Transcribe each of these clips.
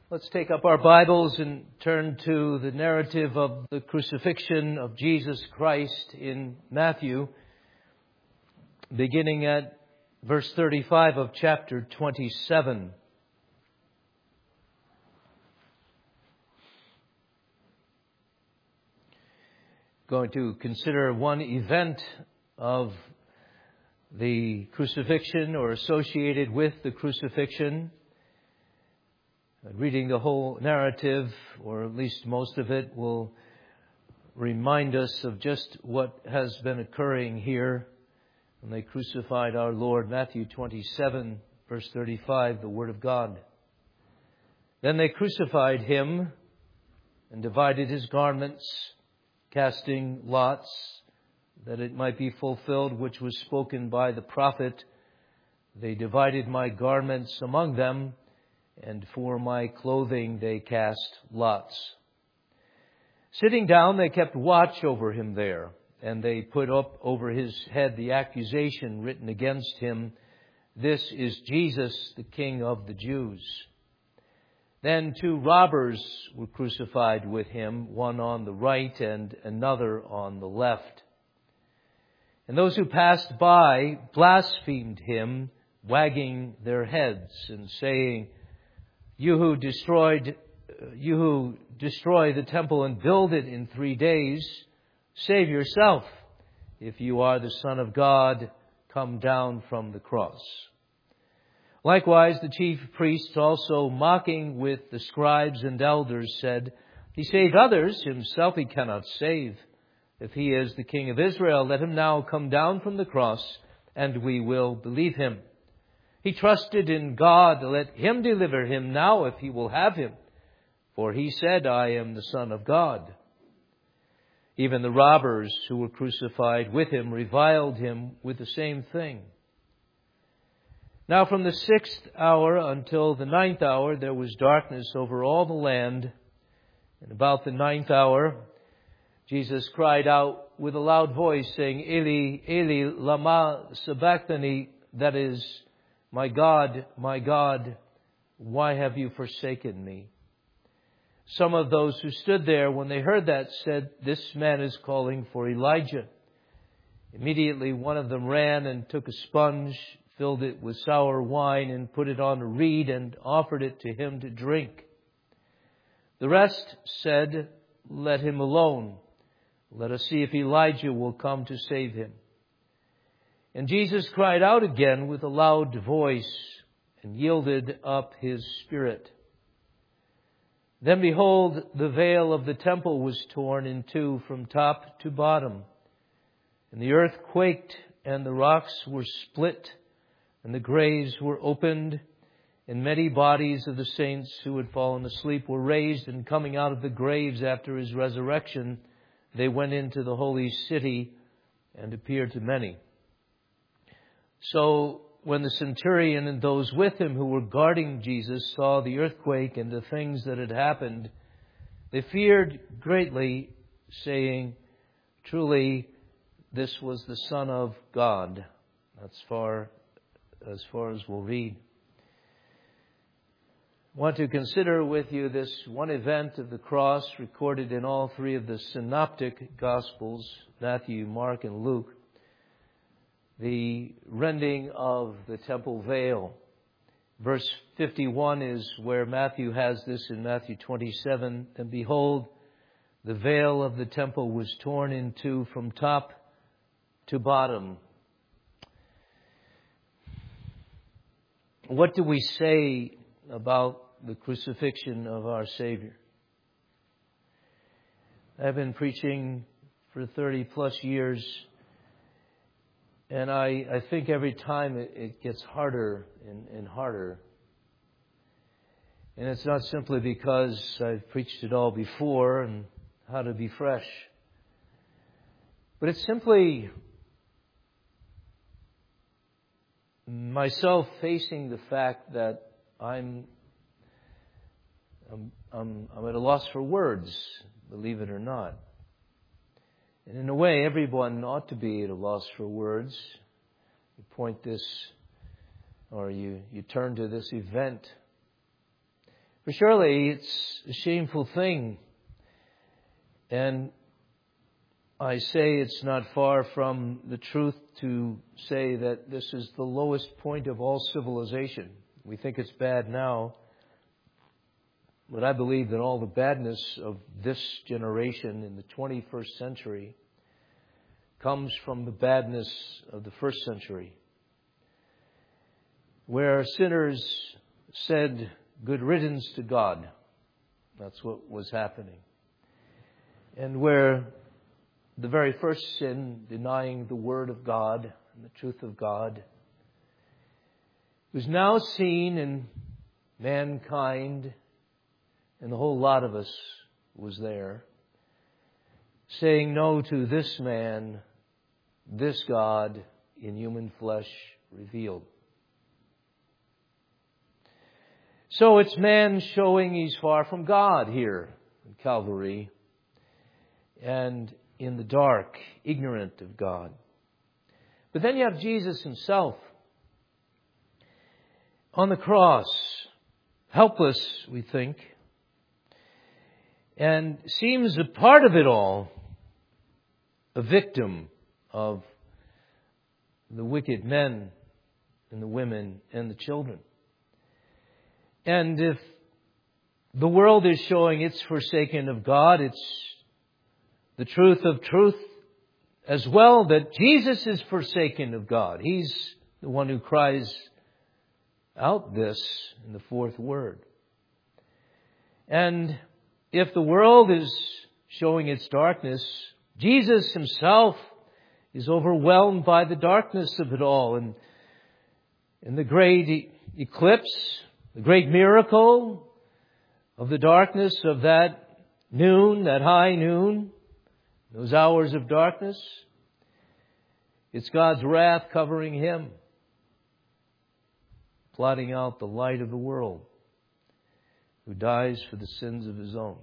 Let's take up our Bibles and turn to the narrative of the crucifixion of Jesus Christ in Matthew, beginning at verse 35 of chapter 27. Going to consider one event of the crucifixion or associated with the crucifixion. Reading the whole narrative, or at least most of it, will remind us of just what has been occurring here when they crucified our Lord. Matthew 27, verse 35, the Word of God. Then they crucified him and divided his garments, casting lots, that it might be fulfilled which was spoken by the prophet. They divided my garments among them, and for my clothing they cast lots. Sitting down, they kept watch over him there, and they put up over his head the accusation written against him, "This is Jesus, the King of the Jews." Then 2 robbers were crucified with him, one on the right and another on the left. And those who passed by blasphemed him, wagging their heads and saying, You who destroy the temple and build it in 3 days, save yourself. If you are the Son of God, come down from the cross." Likewise, the chief priests also, mocking with the scribes and elders, said, "He saved others, himself he cannot save. If he is the King of Israel, let him now come down from the cross, and we will believe him. He trusted in God. Let him deliver him now if he will have him. For he said, I am the Son of God." Even the robbers who were crucified with him reviled him with the same thing. Now from the 6th hour until the 9th hour there was darkness over all the land. And about the 9th hour Jesus cried out with a loud voice, saying, "Eli, Eli, lama sabachthani," that is, my God, why have you forsaken me?" Some of those who stood there, when they heard that, said, "This man is calling for Elijah." Immediately one of them ran and took a sponge, filled it with sour wine, and put it on a reed and offered it to him to drink. The rest said, "Let him alone. Let us see if Elijah will come to save him." And Jesus cried out again with a loud voice and yielded up his spirit. Then behold, the veil of the temple was torn in two from top to bottom. And the earth quaked, and the rocks were split, and the graves were opened, and many bodies of the saints who had fallen asleep were raised, and coming out of the graves after his resurrection, they went into the holy city and appeared to many. So when the centurion and those with him who were guarding Jesus saw the earthquake and the things that had happened, they feared greatly, saying, "Truly, this was the Son of God." That's as far as we'll read. I want to consider with you this one event of the cross recorded in all 3 of the synoptic Gospels, Matthew, Mark, and Luke. The rending of the temple veil. Verse 51 is where Matthew has this in Matthew 27. "And behold, the veil of the temple was torn in two from top to bottom." What do we say about the crucifixion of our Savior? I've been preaching for 30 plus years, and I think every time it gets harder and harder. And it's not simply because I've preached it all before and how to be fresh, but it's simply myself facing the fact that I'm at a loss for words, believe it or not. And in a way, everyone ought to be at a loss for words. You point this, or you turn to this event. For surely it's a shameful thing. And I say it's not far from the truth to say that this is the lowest point of all civilization. We think it's bad now, but I believe that all the badness of this generation in the 21st century comes from the badness of the first century, where sinners said, "Good riddance to God." That's what was happening. And where the very first sin, denying the Word of God and the truth of God, was now seen in mankind, and the whole lot of us was there, saying no to this man, this God in human flesh revealed. So it's man showing he's far from God here in Calvary, and in the dark, ignorant of God. But then you have Jesus himself on the cross, helpless, we think, and seems a part of it all, a victim of the wicked men and the women and the children. And if the world is showing it's forsaken of God, it's the truth of truth as well, that Jesus is forsaken of God. He's the one who cries out this in the fourth word. And if the world is showing its darkness, Jesus himself is overwhelmed by the darkness of it all. And in the great eclipse, the great miracle of the darkness of that noon, that high noon, those hours of darkness, it's God's wrath covering him, blotting out the light of the world, who dies for the sins of his own.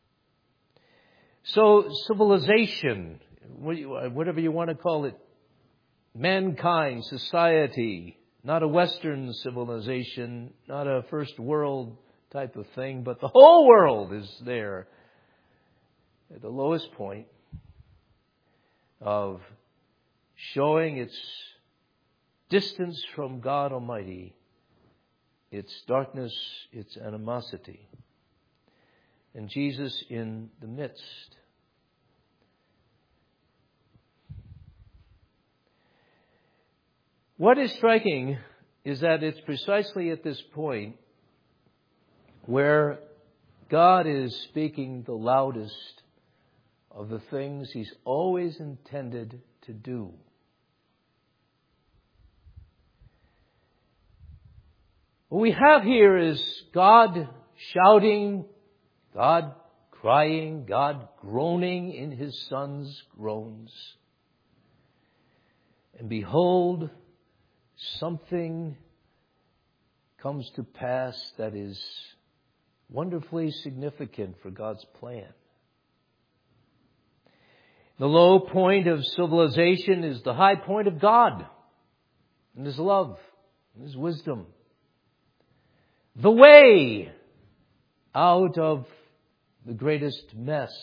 So civilization, whatever you want to call it, mankind, society, not a Western civilization, not a first world type of thing, but the whole world is there at the lowest point of showing its distance from God Almighty, its darkness, its animosity. And Jesus in the midst. What is striking is that it's precisely at this point where God is speaking the loudest of the things He's always intended to do. What we have here is God shouting, God crying, God groaning in His Son's groans. And behold, something comes to pass that is wonderfully significant for God's plan. The low point of civilization is the high point of God and His love and His wisdom. The way out of the greatest mess,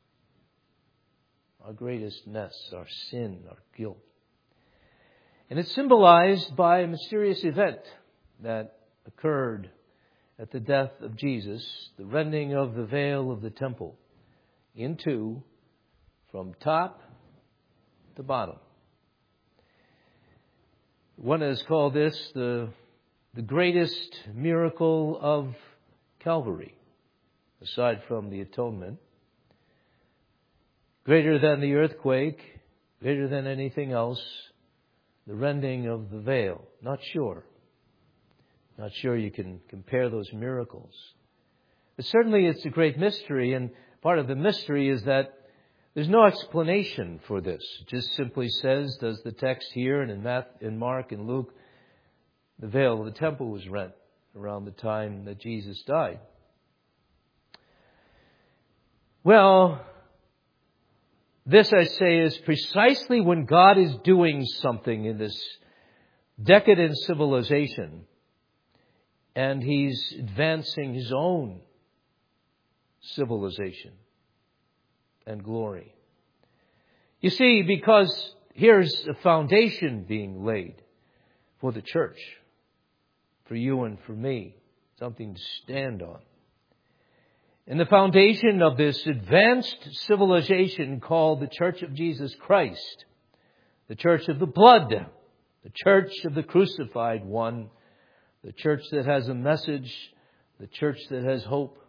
our sin, our guilt. And it's symbolized by a mysterious event that occurred at the death of Jesus, the rending of the veil of the temple in two, from top to bottom. One has called this the greatest miracle of Calvary, aside from the atonement. Greater than the earthquake, greater than anything else, the rending of the veil. Not sure you can compare those miracles. But certainly it's a great mystery, and part of the mystery is that there's no explanation for this. It just simply says, does the text here and in Mark and Luke, the veil of the temple was rent around the time that Jesus died. Well, this, I say, is precisely when God is doing something in this decadent civilization. and he's advancing his own civilization and glory. You see, because here's a foundation being laid for the church, for you and for me, something to stand on. And the foundation of this advanced civilization called the Church of Jesus Christ, the Church of the blood, the Church of the crucified one, the church that has a message, the church that has hope.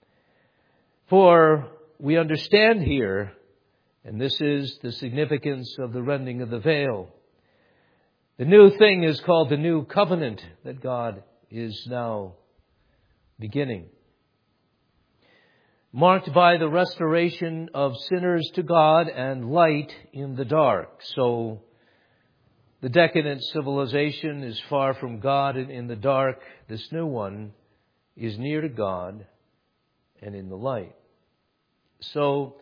For we understand here, and this is the significance of the rending of the veil, the new thing is called the new covenant that God is now beginning, marked by the restoration of sinners to God and light in the dark. So the decadent civilization is far from God and in the dark. This new one is near to God and in the light. So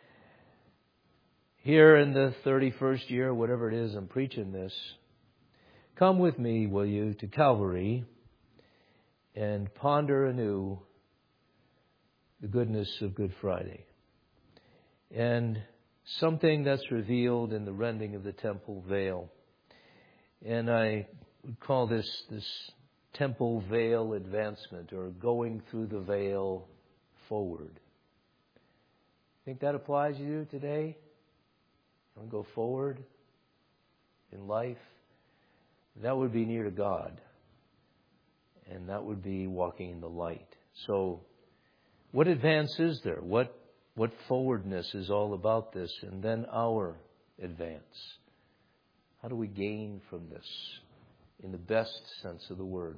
here in the 31st year, whatever it is I'm preaching this, come with me, will you, to Calvary and ponder anew the goodness of Good Friday and something that's revealed in the rending of the temple veil. And I would call this temple veil advancement, or going through the veil forward. Think that applies to you today? You want to go forward in life? That would be near to God. And that would be walking in the light. So, what advance is there? What forwardness is all about this? And then our advance. How do we gain from this in the best sense of the word?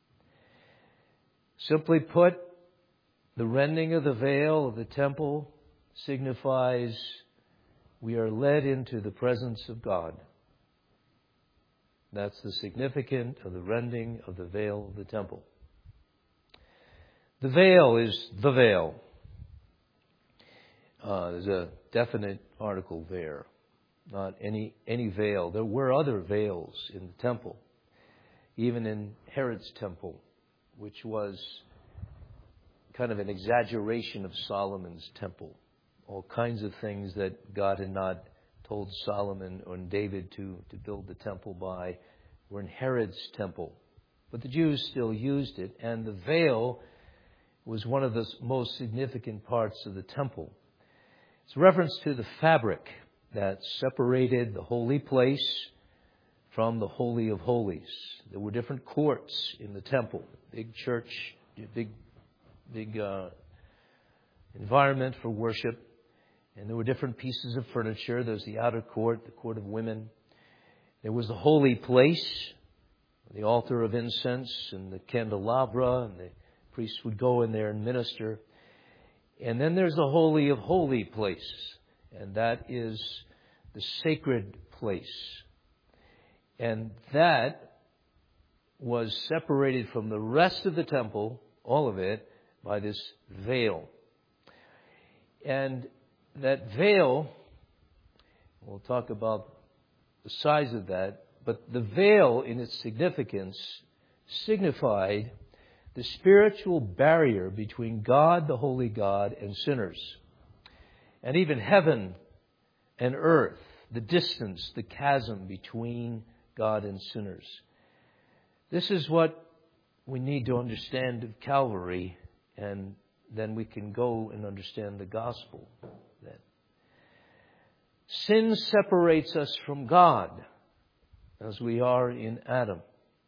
Simply put, the rending of the veil of the temple signifies we are led into the presence of God. That's the significance of the rending of the veil of the temple. The veil is the veil. There's a definite article there, not any veil. There were other veils in the temple, even in Herod's temple, which was kind of an exaggeration of Solomon's temple. All kinds of things that God had not told Solomon or David to build the temple by were in Herod's temple. But the Jews still used it, and the veil was one of the most significant parts of the temple. It's a reference to the fabric that separated the holy place from the Holy of Holies. There were different courts in the temple, big church, big environment for worship. And there were different pieces of furniture. There was the outer court, the court of women. There was the holy place, the altar of incense and the candelabra, and the priests would go in there and minister. And then there's the holy of holy places, and that is the sacred place. And that was separated from the rest of the temple, all of it, by this veil. And that veil, we'll talk about the size of that, but the veil in its significance signified the spiritual barrier between God, the holy God, and sinners. And even heaven and earth, the distance, the chasm between God and sinners. This is what we need to understand of Calvary, and then we can go and understand the gospel. That sin separates us from God, as we are in Adam.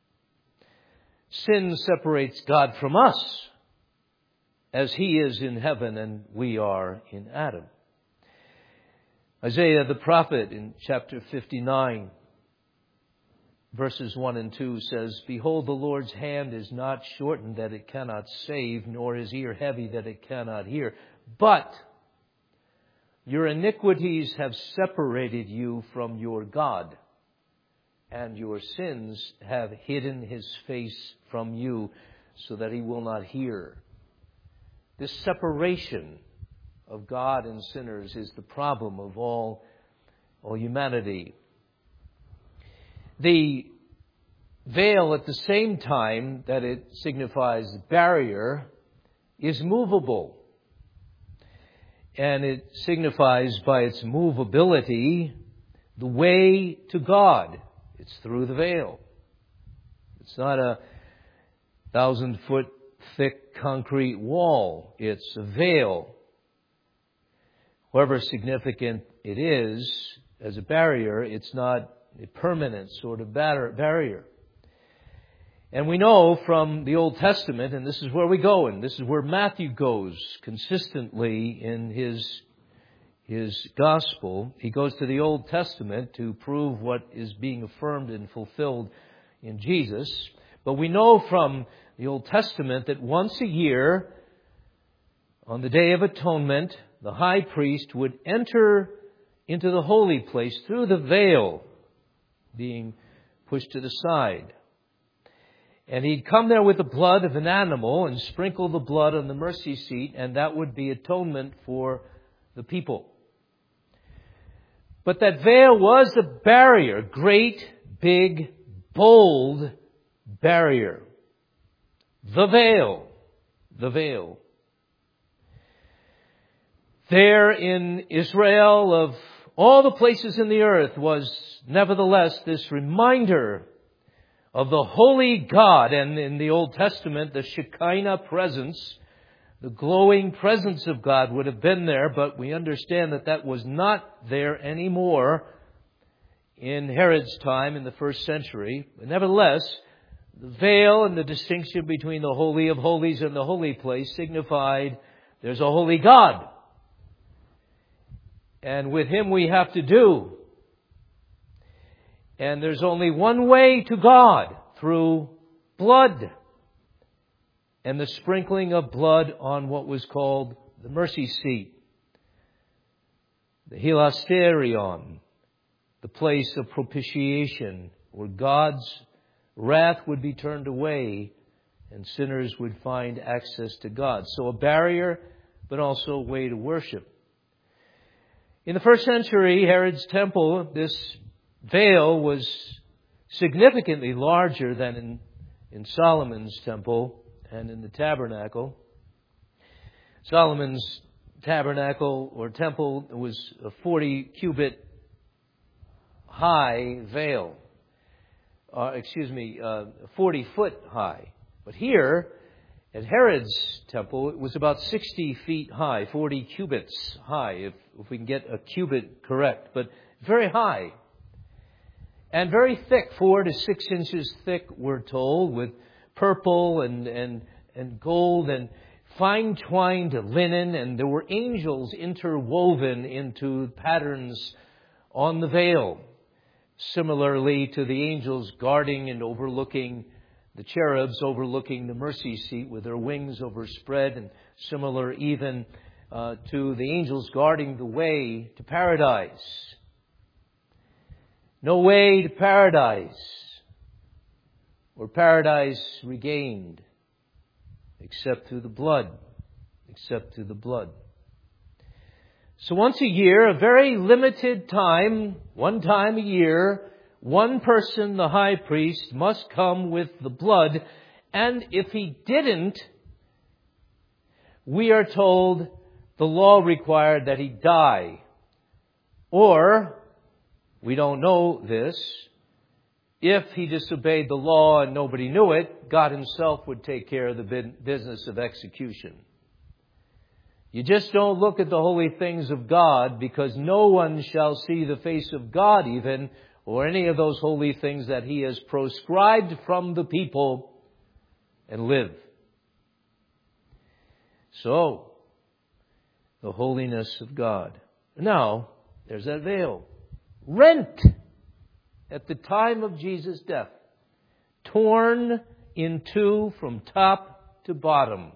Sin separates God from us, as He is in heaven and we are in Adam. Isaiah the prophet in chapter 59, verses 1 and 2 says, "Behold, the Lord's hand is not shortened that it cannot save, nor His ear heavy that it cannot hear. But your iniquities have separated you from your God, and your sins have hidden His face from you so that He will not hear." This separation of God and sinners is the problem of all humanity. The veil, at the same time that it signifies barrier, is movable. And it signifies by its movability the way to God. It's through the veil. It's not a 1,000-foot thick concrete wall. It's a veil. However significant it is as a barrier, it's not a permanent sort of barrier. And we know from the Old Testament, and this is where we go, and this is where Matthew goes consistently in his gospel. He goes to the Old Testament to prove what is being affirmed and fulfilled in Jesus. But we know from the Old Testament that once a year, on the Day of Atonement, the high priest would enter into the holy place through the veil being pushed to the side. And he'd come there with the blood of an animal and sprinkle the blood on the mercy seat, and that would be atonement for the people. But that veil was a barrier, great, big, bold barrier. The veil. The veil. There in Israel, of all the places in the earth, was nevertheless this reminder of the holy God. And in the Old Testament, the Shekinah presence, the glowing presence of God would have been there, but we understand that that was not there anymore in Herod's time in the first century. But nevertheless, the veil and the distinction between the Holy of Holies and the holy place signified there's a holy God. And with Him we have to do. And there's only one way to God, through blood. And the sprinkling of blood on what was called the mercy seat. The hilasterion, the place of propitiation, where God's wrath would be turned away and sinners would find access to God. So a barrier, but also a way to worship. In the first century, Herod's temple, this veil was significantly larger than in Solomon's temple and in the tabernacle. Solomon's tabernacle or temple was a 40 cubit high veil. 40 foot high. But here, at Herod's temple, it was about 60 feet high, 40 cubits high, if we can get a cubit correct, but very high. And very thick, 4 to 6 inches thick, we're told, with purple and gold and fine-twined linen, and there were angels interwoven into patterns on the veil. Similarly to the angels guarding and overlooking, the cherubs overlooking the mercy seat with their wings overspread, and similar even to the angels guarding the way to paradise. No way to paradise, or paradise regained, except through the blood, except through the blood. So once a year, a very limited time, one time a year, one person, the high priest, must come with the blood. And if he didn't, we are told the law required that he die. Or, we don't know this, if he disobeyed the law and nobody knew it, God Himself would take care of the business of execution. You just don't look at the holy things of God, because no one shall see the face of God even, or any of those holy things that He has proscribed from the people, and live. So, the holiness of God. Now, there's that veil. Rent at the time of Jesus' death. Torn in two from top to bottom.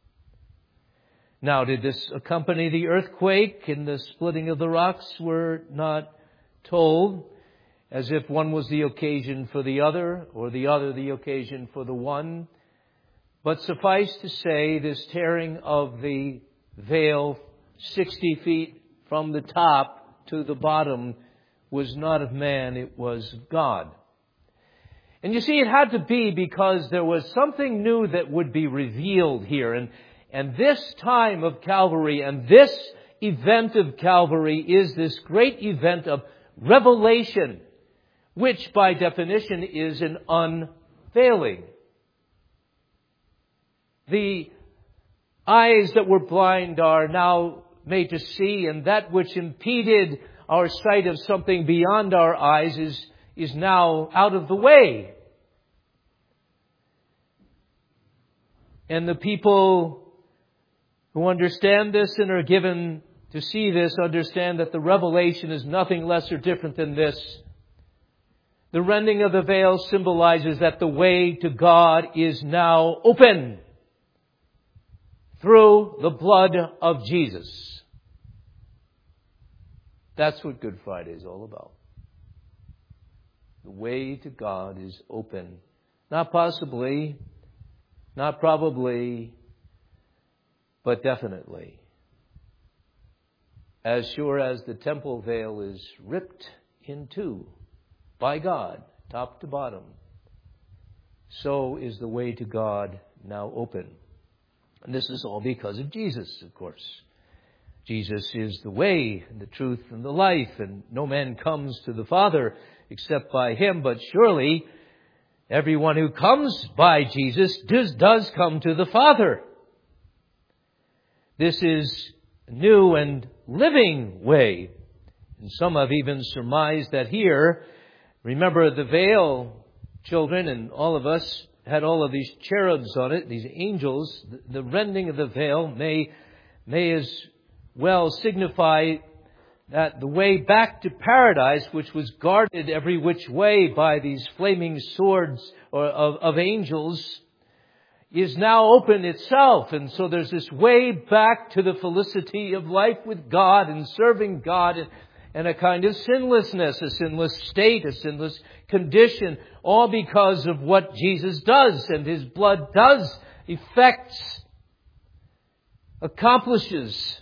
Now, did this accompany the earthquake and the splitting of the rocks? We're not told, as if one was the occasion for the other, or the other the occasion for the one. But suffice to say, this tearing of the veil 60 feet from the top to the bottom was not of man, it was of God. And you see, it had to be because there was something new that would be revealed here. And this time of Calvary and this event of Calvary is this great event of revelation, which by definition is an unveiling. The eyes that were blind are now made to see, and that which impeded our sight of something beyond our eyes is now out of the way. And the people who understand this and are given to see this understand that the revelation is nothing less or different than this. The rending of the veil symbolizes that the way to God is now open through the blood of Jesus. That's what Good Friday is all about. The way to God is open. Not possibly, not probably, but definitely. As sure as the temple veil is ripped in two by God, top to bottom, so is the way to God now open. And this is all because of Jesus, of course. Jesus is the way, and the truth, and the life, and no man comes to the Father except by Him. But surely, everyone who comes by Jesus does come to the Father. This is a new and living way. And some have even surmised that here, remember the veil, children, and all of us had all of these cherubs on it, these angels. The rending of the veil may as well signify that the way back to paradise, which was guarded every which way by these flaming swords of angels, is now open itself. And so there's this way back to the felicity of life with God and serving God and a kind of sinlessness, a sinless state, a sinless condition, all because of what Jesus does and His blood does, effects, accomplishes.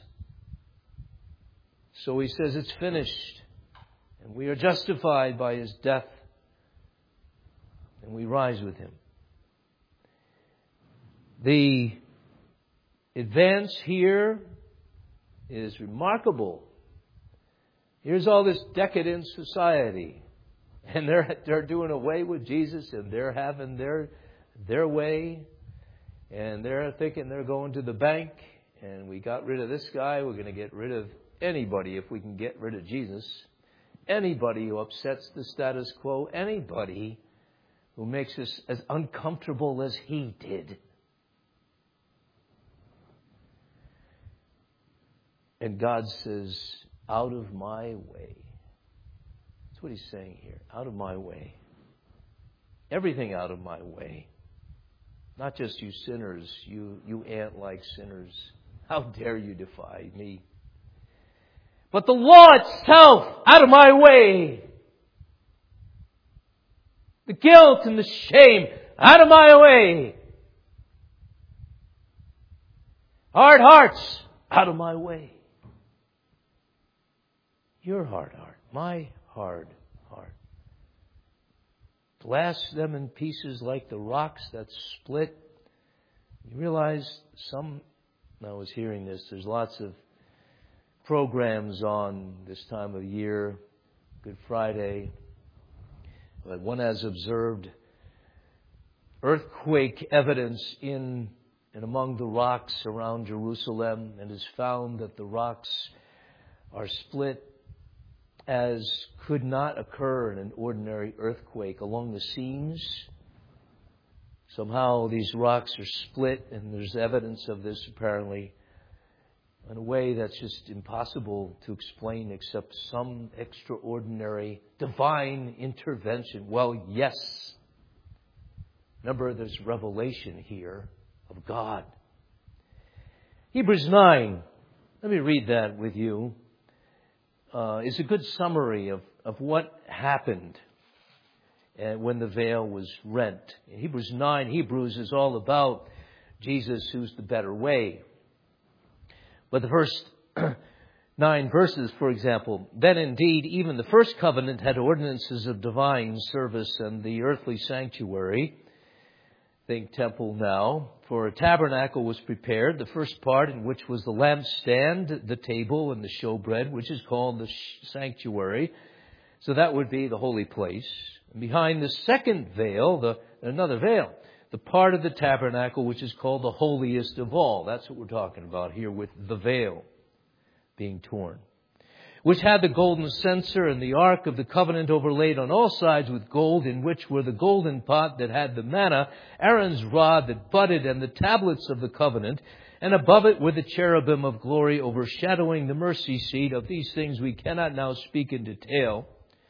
So He says it's finished, and we are justified by His death, and we rise with Him. The advance here is remarkable. Here's all this decadent society, and they're doing away with Jesus, and they're having their way, and they're thinking they're going to the bank, and we got rid of this guy, we're going to get rid of anybody if we can get rid of Jesus. Anybody who upsets the status quo, anybody who makes us as uncomfortable as He did. And God says, out of my way. That's what He's saying here. Out of my way. Everything out of my way. Not just you sinners, you ant-like sinners. How dare you defy me? But the law itself, out of my way. The guilt and the shame, out of my way. Hard hearts, out of my way. Your hard heart, my hard heart. Blast them in pieces like the rocks that split. You realize I was hearing this, there's lots of programs on this time of year, Good Friday. But one has observed earthquake evidence in and among the rocks around Jerusalem, and has found that the rocks are split as could not occur in an ordinary earthquake along the seams. Somehow these rocks are split, and there's evidence of this apparently in a way that's just impossible to explain except some extraordinary divine intervention. Well, yes. Remember, there's revelation here of God. Hebrews 9. Let me read that with you. It's a good summary of what happened when the veil was rent. In Hebrews 9, Hebrews is all about Jesus, who's the better way. But the first 9 verses, for example. Then indeed, even the first covenant had ordinances of divine service and the earthly sanctuary. Think temple now. For a tabernacle was prepared, the first part in which was the lampstand, the table, and the showbread, which is called the sanctuary. So that would be the holy place. And behind the second veil, another veil, the part of the tabernacle which is called the holiest of all. That's what we're talking about here with the veil being torn. Which had the golden censer and the ark of the covenant overlaid on all sides with gold, in which were the golden pot that had the manna, Aaron's rod that budded, and the tablets of the covenant, and above it were the cherubim of glory overshadowing the mercy seat. Of these things we cannot now speak in detail.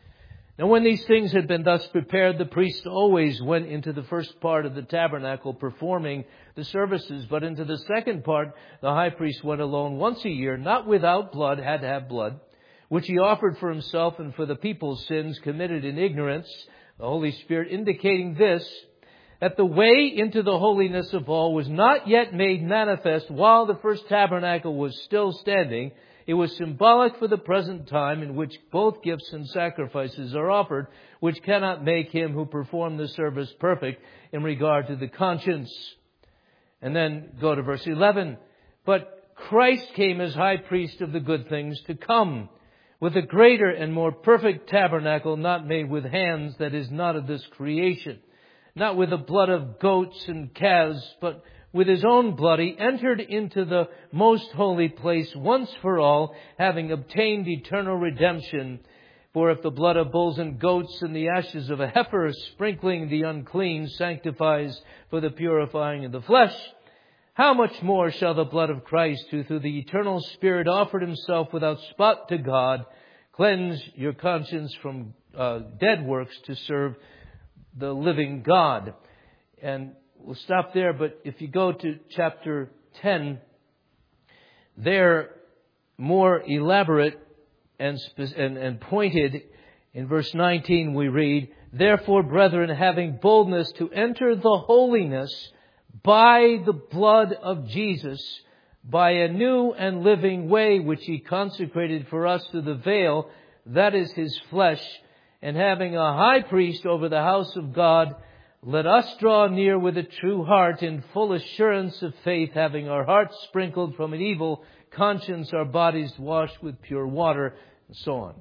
Now when these things had been thus prepared, the priest always went into the first part of the tabernacle performing the services, but into the second part the high priest went alone once a year, not without blood, had to have blood, which he offered for himself and for the people's sins committed in ignorance, the Holy Spirit indicating this, that the way into the holiness of all was not yet made manifest while the first tabernacle was still standing. It was symbolic for the present time in which both gifts and sacrifices are offered, which cannot make him who performed the service perfect in regard to the conscience. And then go to verse 11. But Christ came as high priest of the good things to come, with a greater and more perfect tabernacle, not made with hands, that is not of this creation, not with the blood of goats and calves, but with his own blood he entered into the most holy place once for all, having obtained eternal redemption. For if the blood of bulls and goats and the ashes of a heifer, sprinkling the unclean, sanctifies for the purifying of the flesh, how much more shall the blood of Christ, who through the eternal Spirit offered himself without spot to God, cleanse your conscience from dead works to serve the living God? And we'll stop there, but if you go to chapter 10, they're more elaborate and pointed. In verse 19 we read, Therefore, brethren, having boldness to enter the holiness by the blood of Jesus, by a new and living way which he consecrated for us through the veil, that is his flesh, and having a high priest over the house of God, let us draw near with a true heart in full assurance of faith, having our hearts sprinkled from an evil conscience, our bodies washed with pure water, and so on.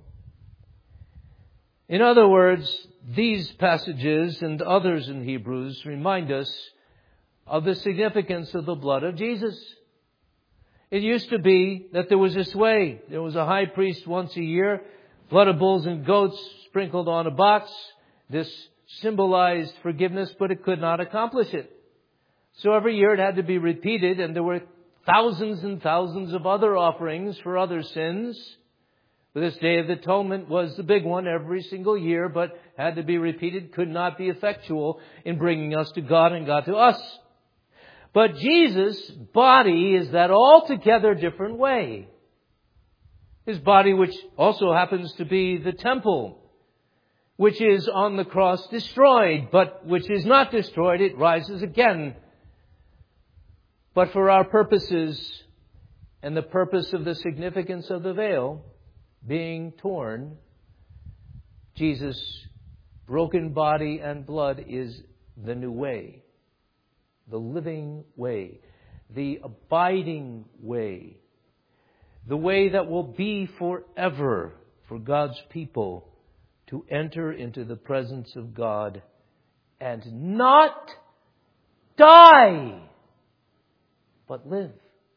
In other words, these passages and others in Hebrews remind us of the significance of the blood of Jesus. It used to be that there was this way. There was a high priest once a year, blood of bulls and goats sprinkled on a box. This symbolized forgiveness, but it could not accomplish it. So every year it had to be repeated, and there were thousands and thousands of other offerings for other sins. But this Day of Atonement was the big one every single year, but had to be repeated, could not be effectual in bringing us to God and God to us. But Jesus' body is that altogether different way. His body, which also happens to be the temple, which is on the cross destroyed, but which is not destroyed, it rises again. But for our purposes and the purpose of the significance of the veil being torn, Jesus' broken body and blood is the new way, the living way, the abiding way, the way that will be forever for God's people to enter into the presence of God and not die, but live.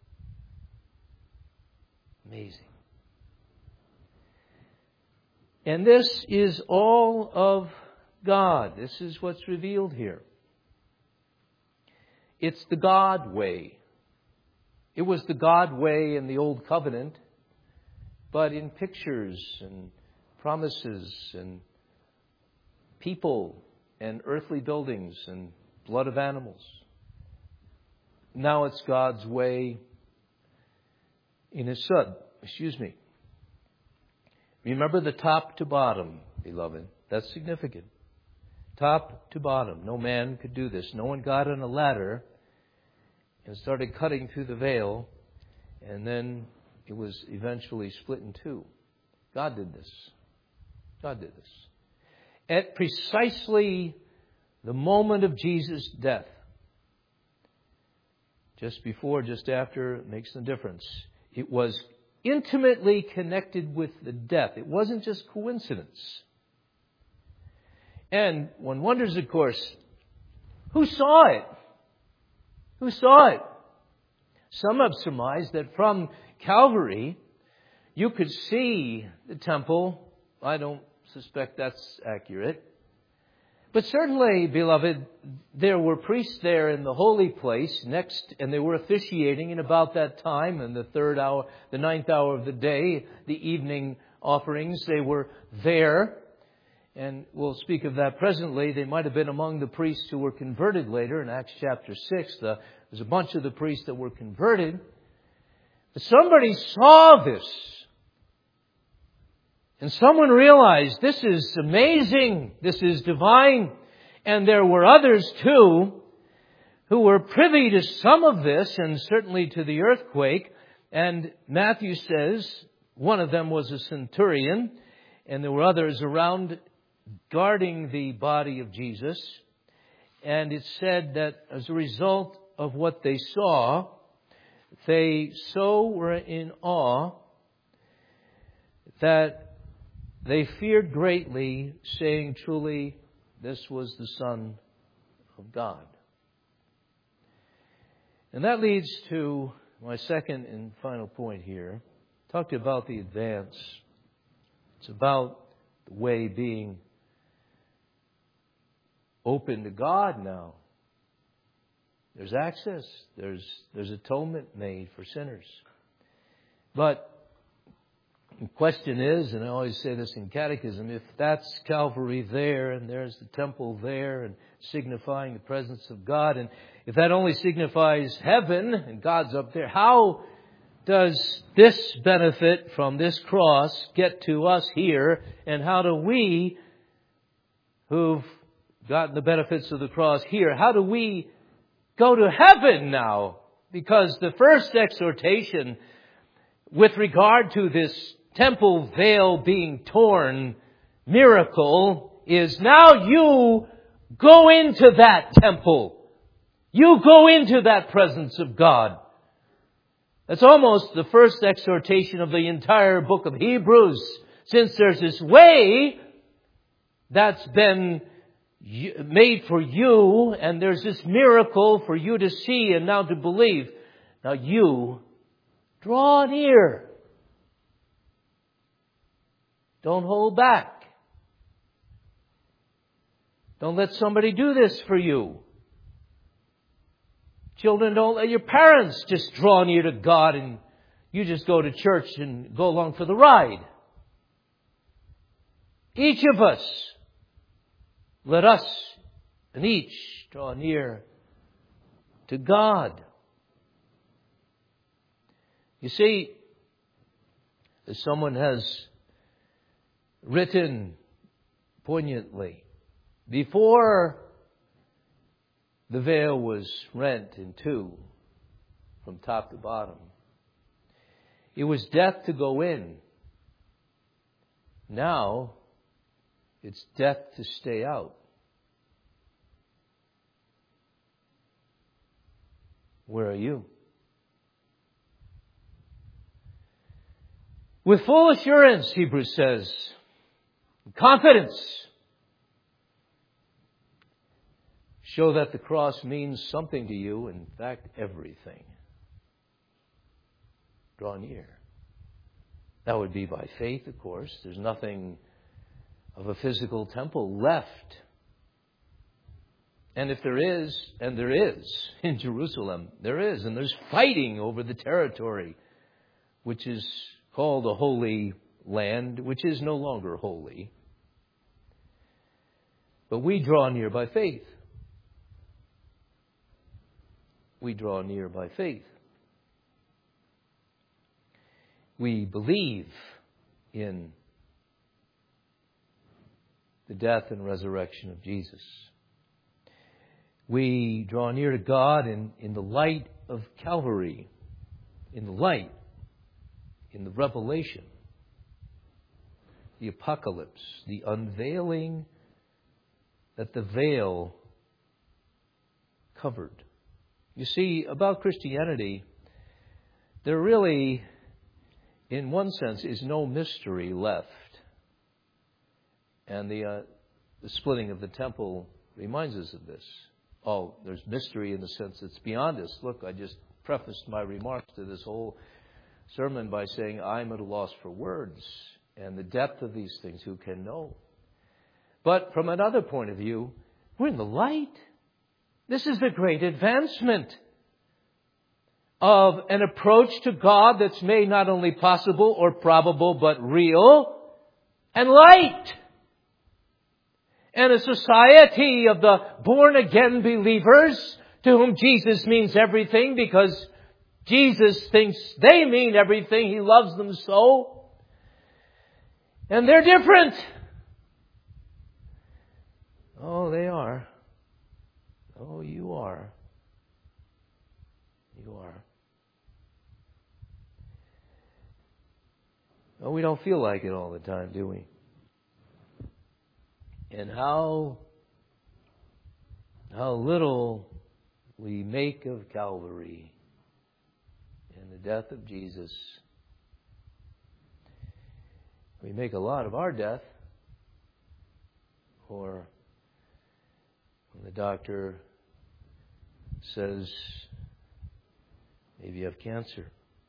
Amazing. And this is all of God. This is what's revealed here. It's the God way. It was the God way in the Old Covenant, but in pictures and promises and people and earthly buildings and blood of animals. Now it's God's way in His Son. Remember the top to bottom, beloved. That's significant. Top to bottom. No man could do this. No one got on a ladder and started cutting through the veil and then it was eventually split in two. God did this. God did this. At precisely the moment of Jesus' death, just before, just after, it makes no difference. It was intimately connected with the death. It wasn't just coincidence. And one wonders, of course, who saw it? Who saw it? Some have surmised that from Calvary, you could see the temple. I don't suspect that's accurate. But certainly, beloved, there were priests there in the holy place next, and they were officiating in about that time, in the 9th hour of the day, the evening offerings. They were there, and we'll speak of that presently. They might have been among the priests who were converted later in Acts chapter 6. There's a bunch of the priests that were converted. But somebody saw this. And someone realized, this is amazing, this is divine. And there were others too who were privy to some of this, and certainly to the earthquake. And Matthew says one of them was a centurion, and there were others around guarding the body of Jesus. And it said that as a result of what they saw, they so were in awe that they feared greatly, saying, truly, this was the Son of God. And that leads to my second and final point here. Talked about the advance. It's about the way being open to God now. There's access. There's atonement made for sinners. But the question is, and I always say this in catechism, if that's Calvary there and there's the temple there and signifying the presence of God, and if that only signifies heaven and God's up there, how does this benefit from this cross get to us here? And how do we, who've gotten the benefits of the cross here, how do we go to heaven now? Because the first exhortation with regard to this temple veil being torn miracle is, now you go into that temple. You go into that presence of God. That's almost the first exhortation of the entire book of Hebrews. Since there's this way that's been made for you, and there's this miracle for you to see and now to believe. Now you draw near. Don't hold back. Don't let somebody do this for you. Children, don't let your parents just draw near to God and you just go to church and go along for the ride. Each of us, let us and each draw near to God. You see, as someone has written poignantly, before the veil was rent in two from top to bottom, it was death to go in. Now, it's death to stay out. Where are you? With full assurance, Hebrews says, confidence, show that the cross means something to you, in fact, everything. Draw near. That would be by faith, of course. There's nothing of a physical temple left. And if there is, and there is in Jerusalem, there is, and there's fighting over the territory, which is called the Holy Land, which is no longer holy. But we draw near by faith. We draw near by faith. We believe in the death and resurrection of Jesus. We draw near to God in the light of Calvary. In the light in the Revelation, the Apocalypse, the unveiling that the veil covered. You see, about Christianity, there really, in one sense, is no mystery left. And the splitting of the temple reminds us of this. Oh, there's mystery in the sense it's beyond us. Look, I just prefaced my remarks to this whole sermon by saying I'm at a loss for words. And the depth of these things, who can know? But from another point of view, we're in the light. This is the great advancement of an approach to God that's made not only possible or probable, but real and light. And a society of the born-again believers to whom Jesus means everything because Jesus thinks they mean everything. He loves them so. And they're different. Oh, they are. Oh, you are. You are. Oh, we don't feel like it all the time, do we? And how little we make of Calvary and the death of Jesus. We make a lot of our death. Or when the doctor says, maybe you have cancer.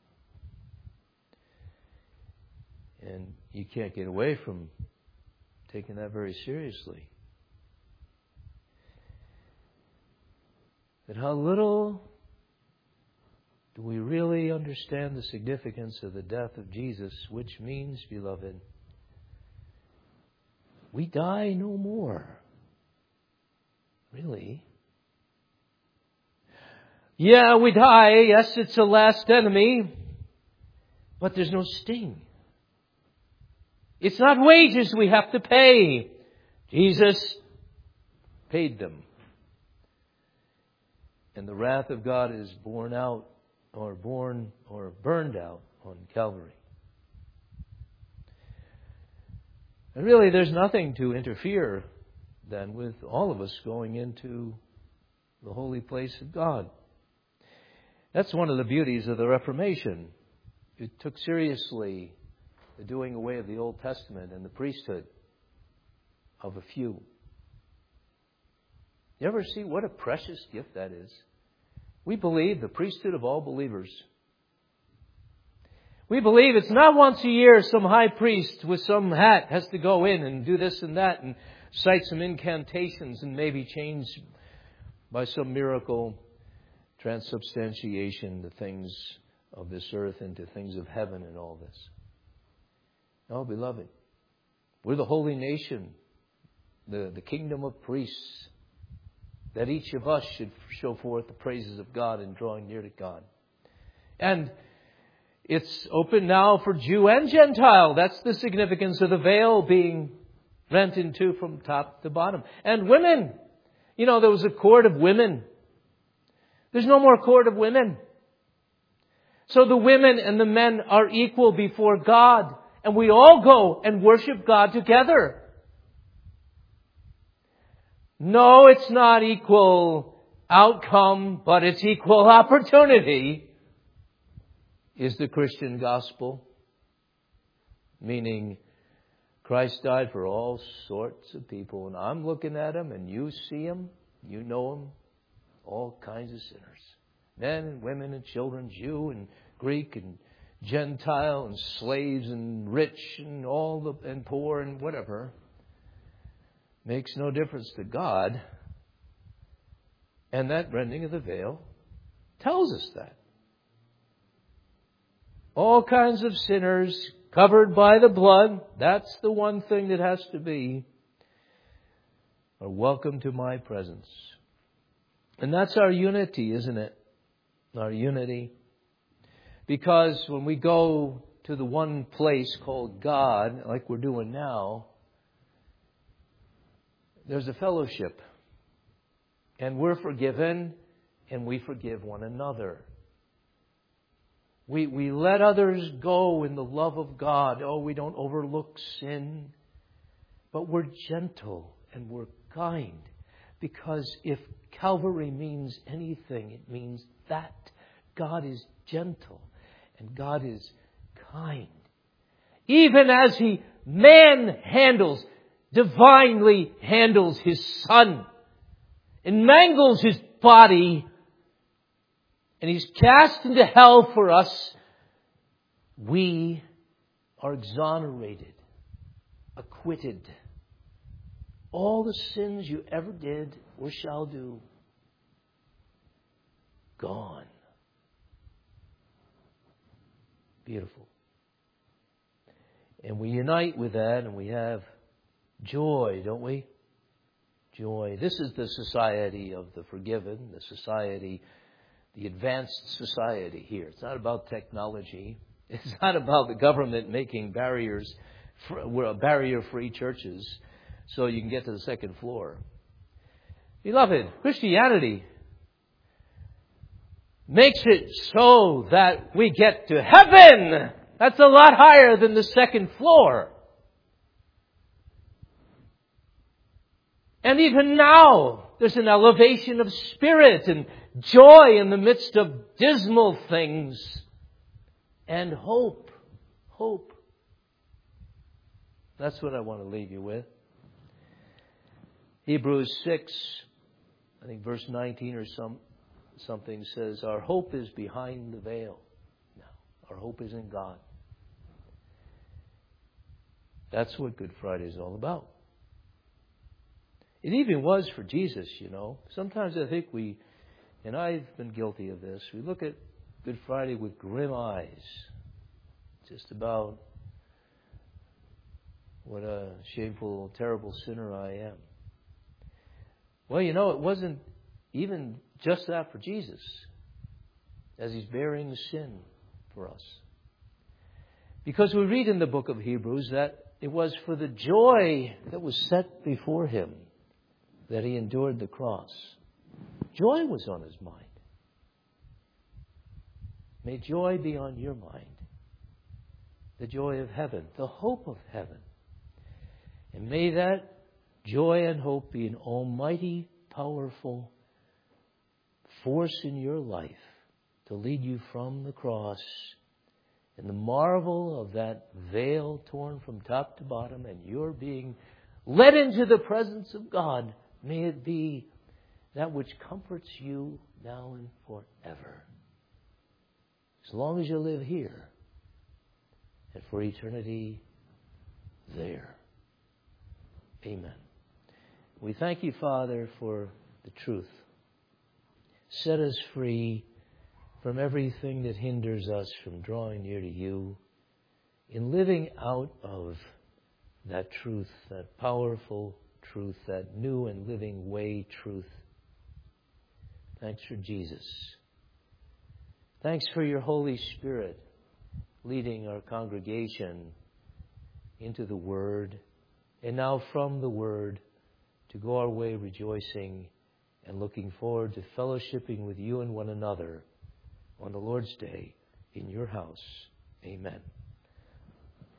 And you can't get away from taking that very seriously. But how little do we really understand the significance of the death of Jesus, which means, beloved, we die no more. Really? Yeah, we die. Yes, it's the last enemy. But there's no sting. It's not wages we have to pay. Jesus paid them. And the wrath of God is burned out on Calvary. And really, there's nothing to interfere then with all of us going into the holy place of God. That's one of the beauties of the Reformation. It took seriously the doing away of the Old Testament and the priesthood of a few. You ever see what a precious gift that is? We believe the priesthood of all believers. We believe it's not once a year some high priest with some hat has to go in and do this and that and cite some incantations and maybe change by some miracle transubstantiation the things of this earth into things of heaven and all this. No, beloved, we're the holy nation, the kingdom of priests, that each of us should show forth the praises of God in drawing near to God. And it's open now for Jew and Gentile. That's the significance of the veil being rent in two from top to bottom. And women. You know, there was a court of women. There's no more court of women. So the women and the men are equal before God. And we all go and worship God together. No, it's not equal outcome, but it's equal opportunity. Is the Christian gospel. Meaning, Christ died for all sorts of people. And I'm looking at them and you see them. You know them. All kinds of sinners. Men and women and children, Jew and Greek and Gentile and slaves and rich and and poor and whatever. Makes no difference to God. And that rending of the veil tells us that. All kinds of sinners covered by the blood. That's the one thing that has to be. Are welcome to my presence. And that's our unity, isn't it? Our unity. Because when we go to the one place called God, like we're doing now, there's a fellowship. And we're forgiven, and we forgive one another. We let others go in the love of God. Oh, we don't overlook sin. But we're gentle and we're kind. Because if Calvary means anything, it means that God is gentle and God is kind. Even as He divinely handles His Son and mangles His body, and He's cast into hell for us, we are exonerated, acquitted. All the sins you ever did or shall do, gone. Beautiful. And we unite with that and we have joy, don't we? Joy. This is the society of the forgiven, the advanced society here. It's not about technology. It's not about the government making a barrier-free churches so you can get to the second floor. Beloved, Christianity makes it so that we get to heaven. That's a lot higher than the second floor. And even now, there's an elevation of spirit and joy in the midst of dismal things. And hope. Hope. That's what I want to leave you with. Hebrews 6, I think verse 19 or something says, our hope is behind the veil. No, our hope is in God. That's what Good Friday is all about. It even was for Jesus, you know. Sometimes I think and I've been guilty of this, we look at Good Friday with grim eyes. Just about what a shameful, terrible sinner I am. Well, you know, it wasn't even just that for Jesus, as He's bearing sin for us. Because we read in the book of Hebrews that it was for the joy that was set before Him that He endured the cross. Joy was on His mind. May joy be on your mind. The joy of heaven, the hope of heaven. And may that joy and hope be an almighty, powerful force in your life to lead you from the cross and the marvel of that veil torn from top to bottom and you're being led into the presence of God. May it be that which comforts you now and forever. As long as you live here and for eternity there. Amen. We thank you, Father, for the truth. Set us free from everything that hinders us from drawing near to you in living out of that truth, that powerful truth, that new and living way truth. Thanks for Jesus. Thanks for your Holy Spirit leading our congregation into the Word, and now from the Word to go our way rejoicing and looking forward to fellowshipping with you and one another on the Lord's Day in your house. Amen.